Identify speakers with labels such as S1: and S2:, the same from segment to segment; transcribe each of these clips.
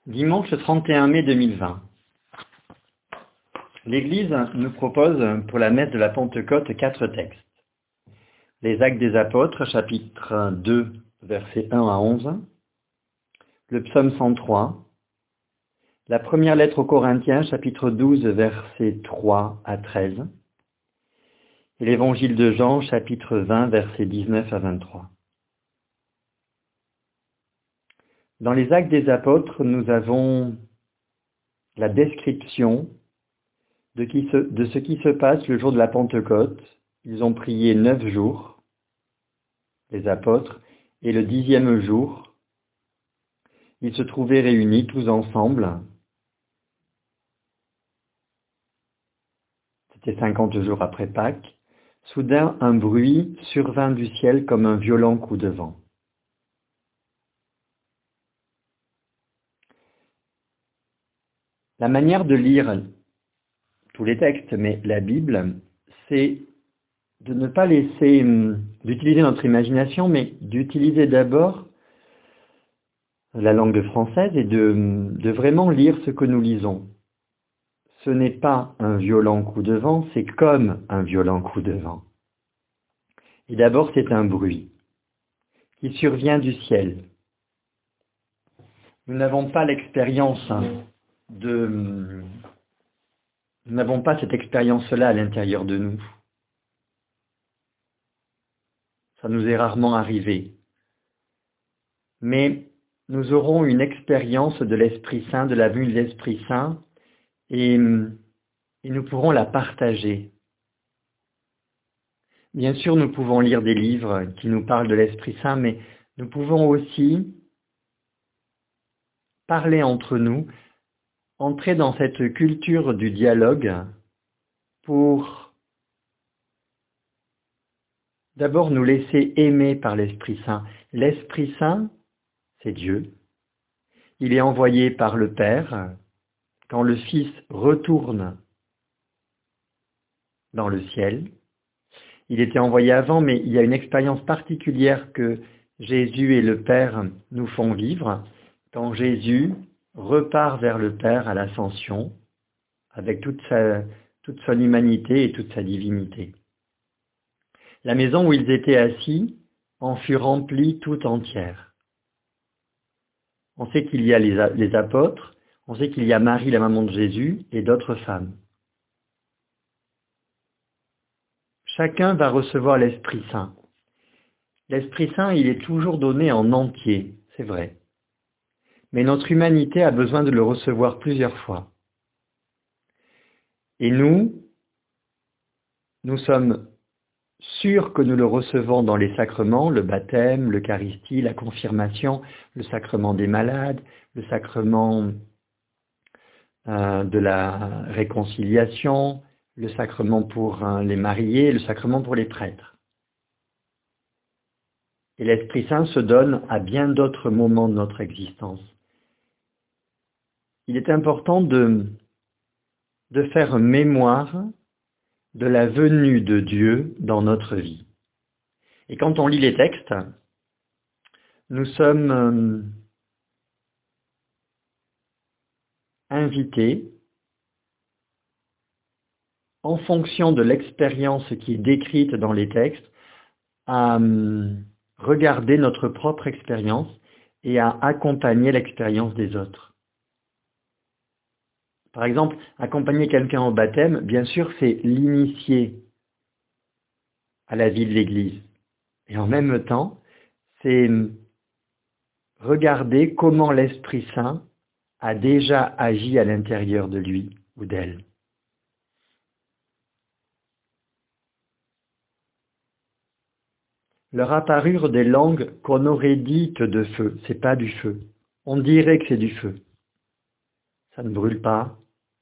S1: Dimanche 31 mai 2020. L'Église nous propose pour la messe de la Pentecôte 4 textes. Les Actes des Apôtres, chapitre 2, versets 1 à 11. Le psaume 103. La première lettre aux Corinthiens, chapitre 12, versets 3 à 13. Et l'Évangile de Jean, chapitre 20, versets 19 à 23. Dans les Actes des Apôtres, nous avons la description de ce qui se passe le jour de la Pentecôte. Ils ont prié 9 jours, les apôtres, et le 10e jour, ils se trouvaient réunis tous ensemble. C'était 50 jours après Pâques. Soudain, un bruit survint du ciel comme un violent coup de vent. La manière de lire tous les textes, mais la Bible, c'est de ne pas laisser, d'utiliser notre imagination, mais d'utiliser d'abord la langue française et de vraiment lire ce que nous lisons. Ce n'est pas un violent coup de vent, c'est comme un violent coup de vent. Et d'abord, c'est un bruit qui survient du ciel. Nous n'avons pas l'expérience nous n'avons pas cette expérience-là à l'intérieur de nous. Ça nous est rarement arrivé. Mais nous aurons une expérience de l'Esprit Saint, de la venue de l'Esprit Saint, et nous pourrons la partager. Bien sûr, nous pouvons lire des livres qui nous parlent de l'Esprit Saint, mais nous pouvons aussi parler entre nous, entrer dans cette culture du dialogue pour d'abord nous laisser aimer par l'Esprit Saint. L'Esprit Saint, c'est Dieu. Il est envoyé par le Père. Quand le Fils retourne dans le ciel, il était envoyé avant, mais il y a une expérience particulière que Jésus et le Père nous font vivre. Quand Jésus repart vers le Père à l'ascension, avec toute son humanité et toute sa divinité. La maison où ils étaient assis en fut remplie tout entière. On sait qu'il y a les apôtres, on sait qu'il y a Marie, la maman de Jésus, et d'autres femmes. Chacun va recevoir l'Esprit Saint. L'Esprit Saint, il est toujours donné en entier, c'est vrai. Mais notre humanité a besoin de le recevoir plusieurs fois. Et nous sommes sûrs que nous le recevons dans les sacrements, le baptême, l'Eucharistie, la confirmation, le sacrement des malades, le sacrement de la réconciliation, le sacrement pour les mariés, le sacrement pour les prêtres. Et l'Esprit Saint se donne à bien d'autres moments de notre existence. Il est important de faire mémoire de la venue de Dieu dans notre vie. Et quand on lit les textes, nous sommes invités, en fonction de l'expérience qui est décrite dans les textes, à regarder notre propre expérience et à accompagner l'expérience des autres. Par exemple, accompagner quelqu'un au baptême, bien sûr, c'est l'initier à la vie de l'Église. Et en même temps, c'est regarder comment l'Esprit Saint a déjà agi à l'intérieur de lui ou d'elle. Leur apparurent des langues qu'on aurait dites de feu. C'est pas du feu. On dirait que c'est du feu. Ça ne brûle pas.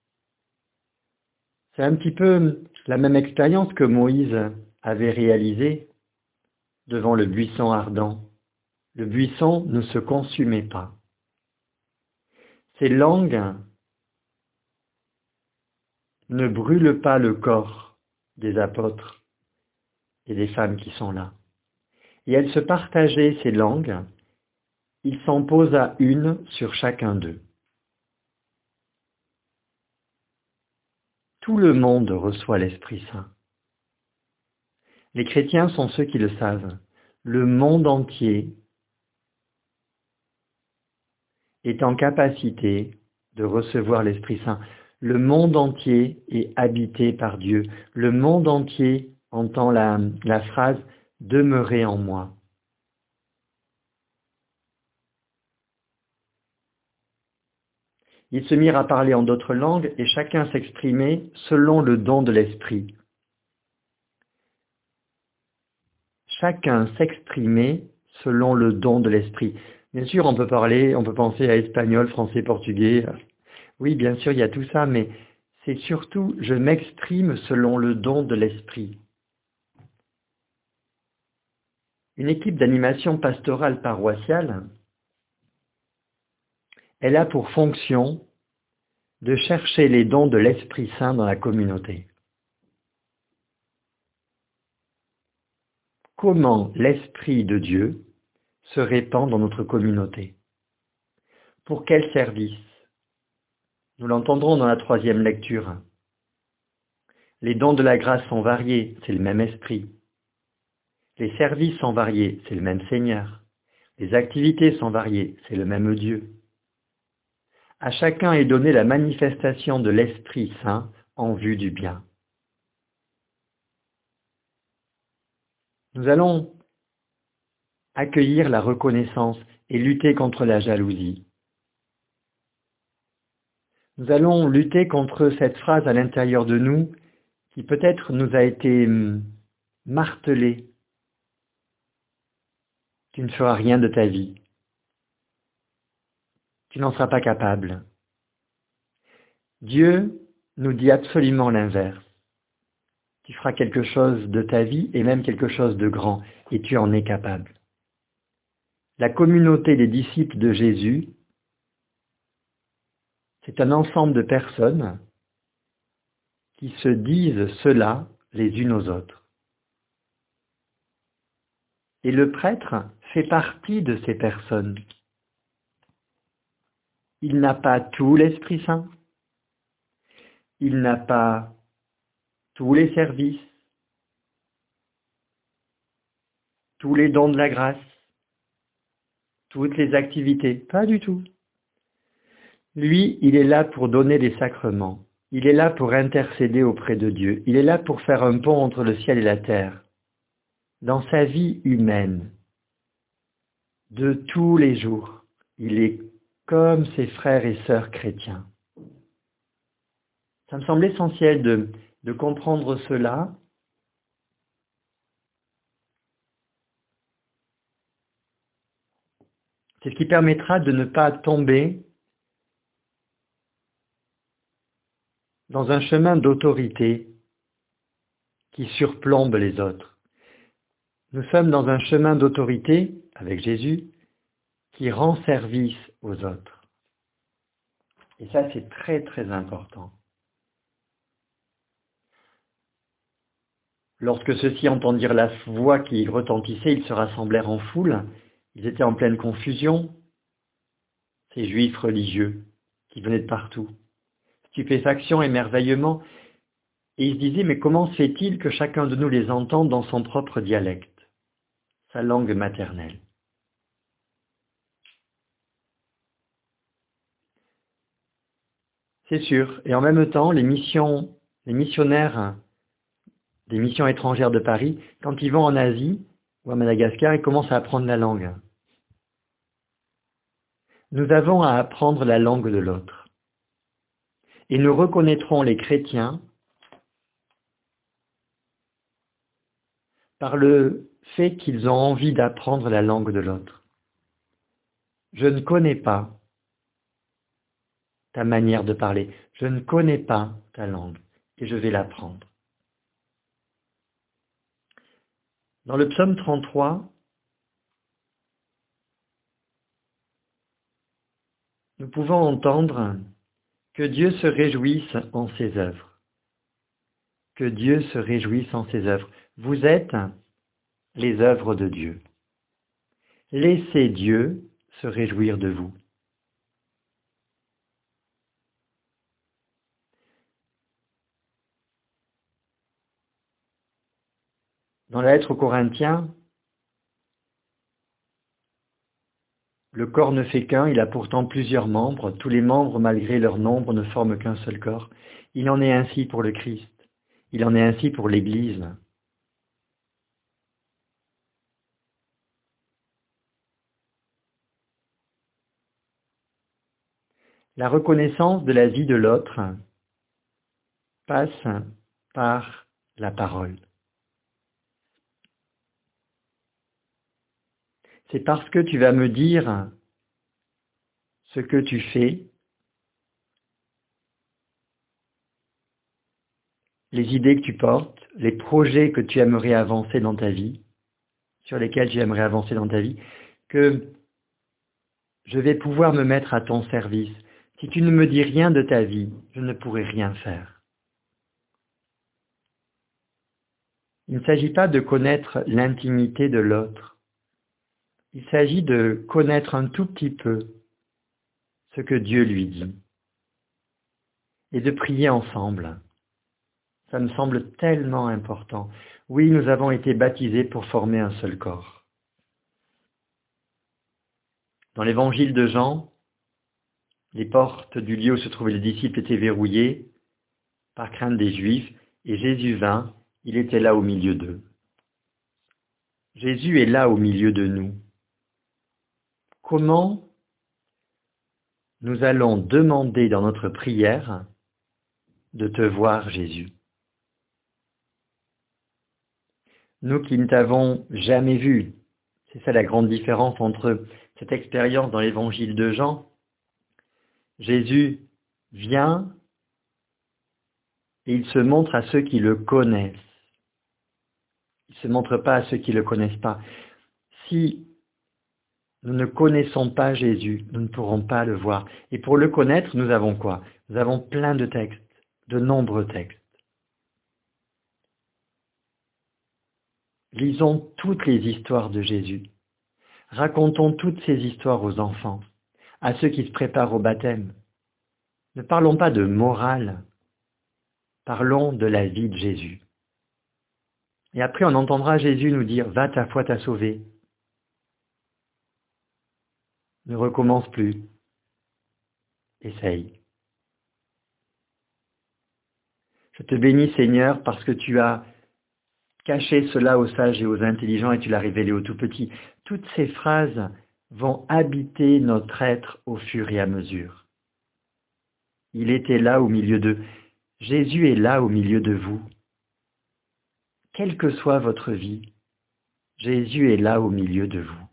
S1: C'est un petit peu la même expérience que Moïse avait réalisée devant le buisson ardent. Le buisson ne se consumait pas. Ces langues ne brûlent pas le corps des apôtres et des femmes qui sont là. Et elles se partageaient ces langues, il s'en posa une sur chacun d'eux. Tout le monde reçoit l'Esprit Saint. Les chrétiens sont ceux qui le savent. Le monde entier est en capacité de recevoir l'Esprit Saint. Le monde entier est habité par Dieu. Le monde entier entend la phrase « Demeurez en moi ». Ils se mirent à parler en d'autres langues et chacun s'exprimait selon le don de l'Esprit. Chacun s'exprimait selon le don de l'Esprit. Bien sûr, on peut penser à espagnol, français, portugais. Oui, bien sûr, il y a tout ça, mais c'est surtout, je m'exprime selon le don de l'Esprit. Une équipe d'animation pastorale paroissiale, elle a pour fonction de chercher les dons de l'Esprit Saint dans la communauté. Comment l'Esprit de Dieu se répand dans notre communauté? Pour quel service? Nous l'entendrons dans la 3e lecture. Les dons de la grâce sont variés, c'est le même Esprit. Les services sont variés, c'est le même Seigneur. Les activités sont variées, c'est le même Dieu. À chacun est donnée la manifestation de l'Esprit Saint en vue du bien. Nous allons accueillir la reconnaissance et lutter contre la jalousie. Nous allons lutter contre cette phrase à l'intérieur de nous qui peut-être nous a été martelée. Tu ne feras rien de ta vie. Tu n'en seras pas capable. Dieu nous dit absolument l'inverse. Tu feras quelque chose de ta vie et même quelque chose de grand, et tu en es capable. La communauté des disciples de Jésus, c'est un ensemble de personnes qui se disent cela les unes aux autres. Et le prêtre fait partie de ces personnes. Il n'a pas tout l'Esprit Saint. Il n'a pas tous les services, tous les dons de la grâce, toutes les activités. Pas du tout. Lui, il est là pour donner des sacrements. Il est là pour intercéder auprès de Dieu. Il est là pour faire un pont entre le ciel et la terre. Dans sa vie humaine, de tous les jours, il est comme ses frères et sœurs chrétiens. Ça me semble essentiel de comprendre cela. C'est ce qui permettra de ne pas tomber dans un chemin d'autorité qui surplombe les autres. Nous sommes dans un chemin d'autorité, avec Jésus, qui rend service aux autres. Et ça, c'est très très important. Lorsque ceux-ci entendirent la voix qui retentissait, ils se rassemblèrent en foule. Ils étaient en pleine confusion, ces juifs religieux qui venaient de partout. Stupéfaction, émerveillement, et ils se disaient, mais comment se fait-il que chacun de nous les entende dans son propre dialecte, sa langue maternelle? C'est sûr, et en même temps, les missionnaires des missions étrangères de Paris, quand ils vont en Asie ou à Madagascar, ils commencent à apprendre la langue. Nous avons à apprendre la langue de l'autre. Et nous reconnaîtrons les chrétiens par le fait qu'ils ont envie d'apprendre la langue de l'autre. Je ne connais pas ta manière de parler, je ne connais pas ta langue, et je vais l'apprendre. Dans le psaume 33, nous pouvons entendre que Dieu se réjouisse en ses œuvres. Que Dieu se réjouisse en ses œuvres. Vous êtes les œuvres de Dieu. Laissez Dieu se réjouir de vous. Dans la lettre aux Corinthiens, le corps ne fait qu'un, il a pourtant plusieurs membres. Tous les membres, malgré leur nombre, ne forment qu'un seul corps. Il en est ainsi pour le Christ. Il en est ainsi pour l'Église. La reconnaissance de la vie de l'autre passe par la parole. C'est parce que tu vas me dire ce que tu fais, les idées que tu portes, les projets que tu aimerais avancer dans ta vie, sur lesquels tu aimerais avancer dans ta vie, que je vais pouvoir me mettre à ton service. Si tu ne me dis rien de ta vie, je ne pourrai rien faire. Il ne s'agit pas de connaître l'intimité de l'autre. Il s'agit de connaître un tout petit peu ce que Dieu lui dit et de prier ensemble. Ça me semble tellement important. Oui, nous avons été baptisés pour former un seul corps. Dans l'évangile de Jean, les portes du lieu où se trouvaient les disciples étaient verrouillées par crainte des Juifs, et Jésus vint, il était là au milieu d'eux. Jésus est là au milieu de nous. Comment nous allons demander dans notre prière de te voir, Jésus? Nous qui ne t'avons jamais vu, c'est ça la grande différence entre cette expérience dans l'évangile de Jean. Jésus vient et il se montre à ceux qui le connaissent. Il ne se montre pas à ceux qui ne le connaissent pas. Si nous ne connaissons pas Jésus, nous ne pourrons pas le voir. Et pour le connaître, nous avons quoi? Nous avons plein de textes, de nombreux textes. Lisons toutes les histoires de Jésus. Racontons toutes ces histoires aux enfants, à ceux qui se préparent au baptême. Ne parlons pas de morale, parlons de la vie de Jésus. Et après, on entendra Jésus nous dire « Va, ta foi t'a sauvé ». Ne recommence plus. Essaye. Je te bénis, Seigneur, parce que tu as caché cela aux sages et aux intelligents et tu l'as révélé aux tout petits. Toutes ces phrases vont habiter notre être au fur et à mesure. Il était là au milieu d'eux. Jésus est là au milieu de vous. Quelle que soit votre vie, Jésus est là au milieu de vous.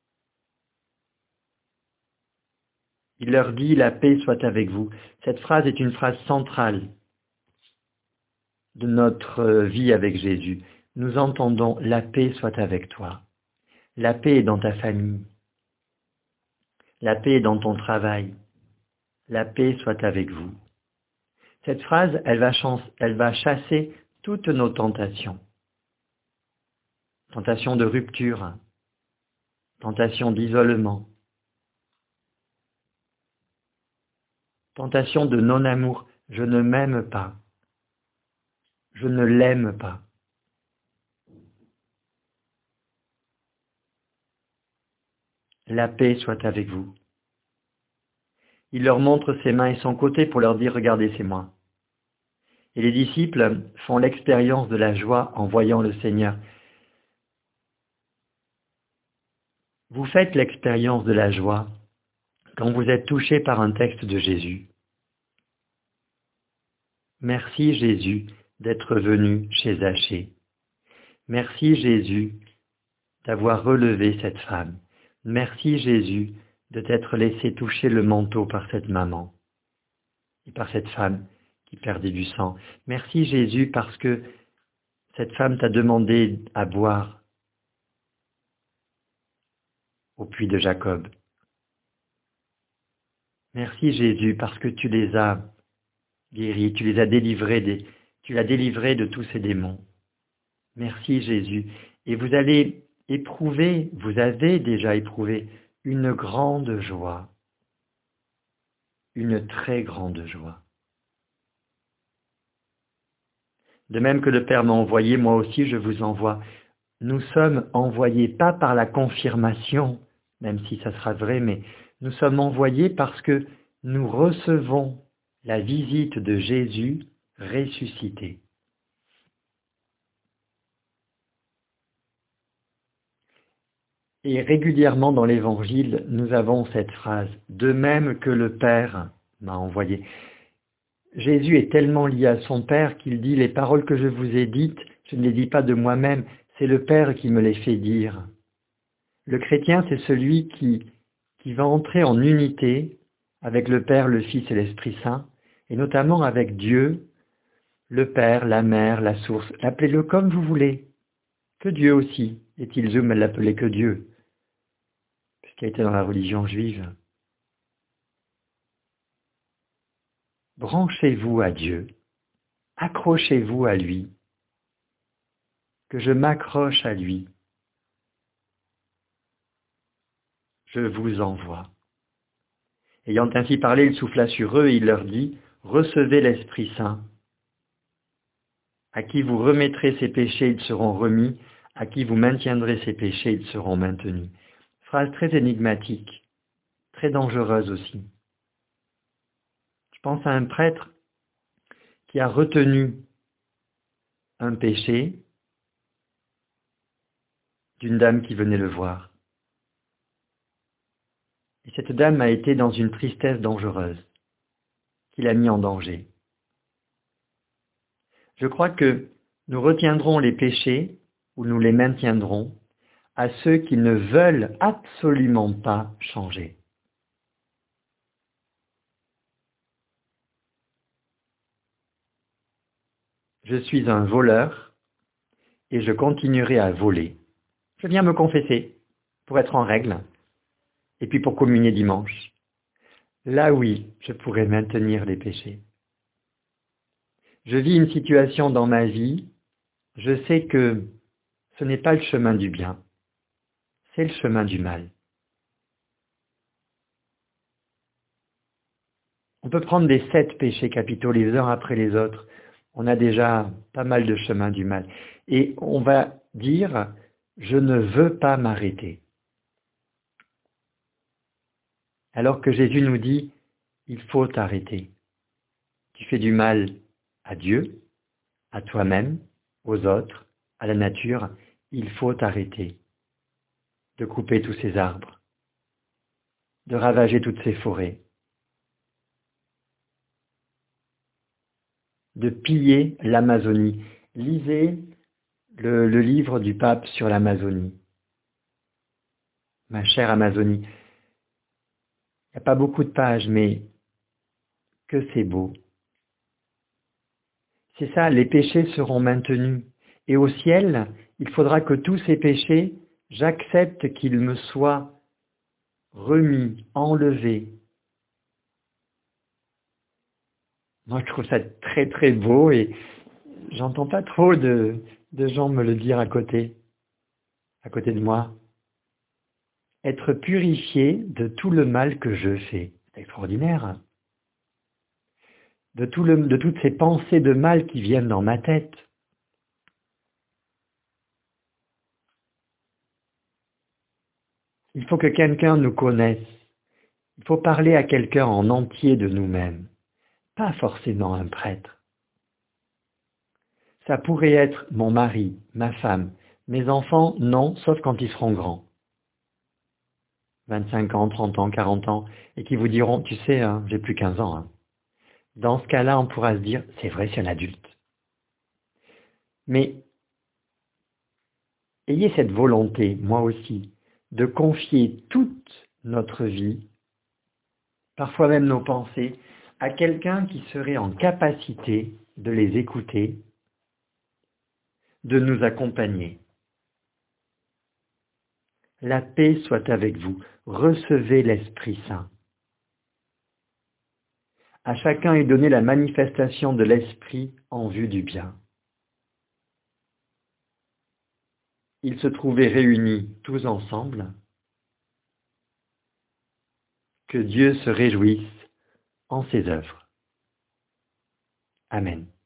S1: Il leur dit « La paix soit avec vous ». Cette phrase est une phrase centrale de notre vie avec Jésus. Nous entendons « La paix soit avec toi ». La paix est dans ta famille. La paix est dans ton travail. La paix soit avec vous. Cette phrase, elle va chasser toutes nos tentations. Tentation de rupture, tentation d'isolement, tentation de non-amour. Je ne m'aime pas. Je ne l'aime pas. La paix soit avec vous. Il leur montre ses mains et son côté pour leur dire « Regardez, c'est moi ». Et les disciples font l'expérience de la joie en voyant le Seigneur. Vous faites l'expérience de la joie quand vous êtes touché par un texte de Jésus. Merci Jésus d'être venu chez Zachée. Merci Jésus d'avoir relevé cette femme. Merci Jésus de t'être laissé toucher le manteau par cette maman et par cette femme qui perdait du sang. Merci Jésus parce que cette femme t'a demandé à boire au puits de Jacob. Merci Jésus parce que tu les as guéris, tu les as délivrés, tu l'as délivré de tous ces démons. Merci Jésus. Et vous allez éprouver, vous avez déjà éprouvé une grande joie, une très grande joie. De même que le Père m'a envoyé, moi aussi je vous envoie. nous sommes envoyés pas par la confirmation, même si ça sera vrai, mais nous sommes envoyés parce que nous recevons la visite de Jésus ressuscité. Et régulièrement dans l'Évangile, nous avons cette phrase « De même que le Père m'a envoyé ». Jésus est tellement lié à son Père qu'il dit « Les paroles que je vous ai dites, je ne les dis pas de moi-même, c'est le Père qui me les fait dire ». Le chrétien, c'est celui qui va entrer en unité avec le Père, le Fils et l'Esprit Saint, et notamment avec Dieu, le Père, la Mère, la Source. Appelez-le comme vous voulez. Que Dieu aussi. Et-il zoom, elle l'appelait que Dieu, puisqu'il était dans la religion juive. Branchez-vous à Dieu. Accrochez-vous à lui. Que je m'accroche à lui. Je vous envoie. Ayant ainsi parlé, il souffla sur eux et il leur dit, recevez l'Esprit Saint. À qui vous remettrez ses péchés, ils seront remis. À qui vous maintiendrez ses péchés, ils seront maintenus. Phrase très énigmatique, très dangereuse aussi. Je pense à un prêtre qui a retenu un péché d'une dame qui venait le voir. Et cette dame a été dans une tristesse dangereuse, qui l'a mis en danger. Je crois que nous retiendrons les péchés, ou nous les maintiendrons, à ceux qui ne veulent absolument pas changer. Je suis un voleur et je continuerai à voler. Je viens me confesser pour être en règle et puis pour communier dimanche. Là oui, je pourrais maintenir les péchés. Je vis une situation dans ma vie, je sais que ce n'est pas le chemin du bien, c'est le chemin du mal. On peut prendre les 7 péchés capitaux les uns après les autres. On a déjà pas mal de chemins du mal. Et on va dire, je ne veux pas m'arrêter. Alors que Jésus nous dit, il faut t'arrêter. Tu fais du mal à Dieu, à toi-même, aux autres, à la nature. Il faut t'arrêter de couper tous ces arbres, de ravager toutes ces forêts, de piller l'Amazonie. Lisez le livre du pape sur l'Amazonie. Ma chère Amazonie. Il n'y a pas beaucoup de pages, mais que c'est beau. C'est ça, les péchés seront maintenus. Et au ciel, il faudra que tous ces péchés, j'accepte qu'ils me soient remis, enlevés. Moi, je trouve ça très très beau et j'entends pas trop de gens me le dire à côté de moi. Être purifié de tout le mal que je fais. C'est extraordinaire. De toutes ces pensées de mal qui viennent dans ma tête. Il faut que quelqu'un nous connaisse. Il faut parler à quelqu'un en entier de nous-mêmes. Pas forcément un prêtre. Ça pourrait être mon mari, ma femme, mes enfants, non, sauf quand ils seront grands. 25 ans, 30 ans, 40 ans, et qui vous diront, tu sais, hein, j'ai plus 15 ans. Hein. Dans ce cas-là, on pourra se dire, c'est vrai, c'est un adulte. Mais ayez cette volonté, moi aussi, de confier toute notre vie, parfois même nos pensées, à quelqu'un qui serait en capacité de les écouter, de nous accompagner. La paix soit avec vous. Recevez l'Esprit Saint. À chacun est donnée la manifestation de l'Esprit en vue du bien. Ils se trouvaient réunis tous ensemble. Que Dieu se réjouisse en ses œuvres. Amen.